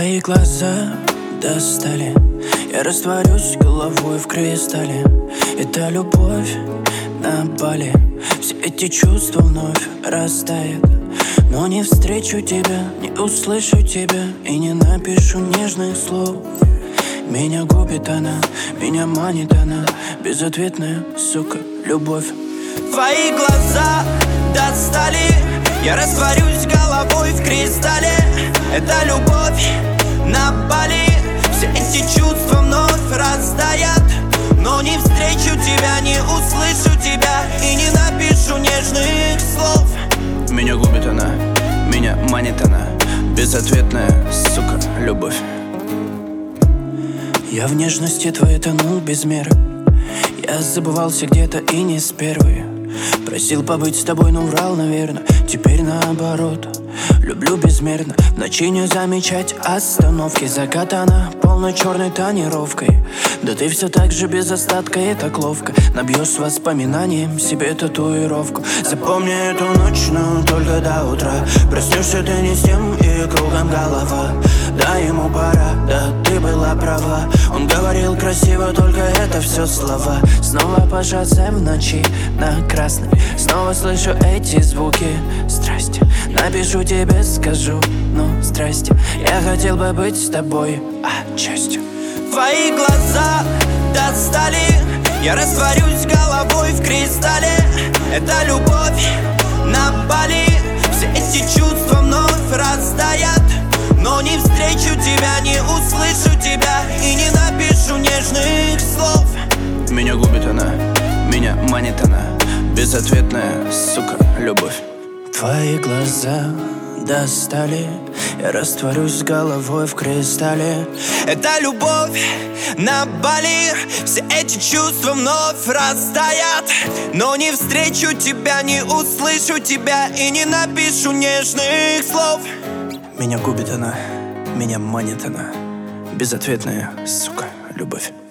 Твои глаза достали, я растворюсь головой в кристалле. Это любовь на Бали. Все эти чувства вновь растают. Но не встречу тебя, не услышу тебя и не напишу нежных слов. Меня губит она, меня манит она, безответная, сука, любовь. Твои глаза достали, я растворюсь головой в кристалле. Это любовь на Бали. Все эти чувства вновь растают. Но не встречу тебя, не услышу тебя и не напишу нежных слов. Меня губит она, меня манит она, безответная, сука, любовь. Я в нежности твоей тонул без меры. Я забывался где-то и не с первой. Просил побыть с тобой, но врал, наверное. Теперь наоборот, люблю безмерно. В ночи не замечать остановки. Закатана полной черной тонировкой. Да ты все так же без остатка и так ловко набьешь воспоминанием себе татуировку. Запомни эту ночь, но только до утра. Проснешься ты не с тем и кругом голова. Да, ему пора, да, ты была права. Он говорил красиво, только это все слова. Снова по шоссе в ночи на красной. Снова слышу эти звуки страсти. Напишу тебе, скажу, ну, здрасте. Я хотел бы быть с тобой отчасти. Твои глаза достали, я растворюсь головой в кристалле. Это любовь на Бали. Все эти чувства вновь растают. Но не встречу тебя, не услышу тебя и не напишу нежных слов. Меня губит она, меня манит она, безответная, сука, любовь. Твои глаза достали, я растворюсь головой в кристалле. Это любовь на Бали. Все эти чувства вновь растают. Но не встречу тебя, не услышу тебя и не напишу нежных слов. Меня губит она, меня манит она, безответная, сука, любовь.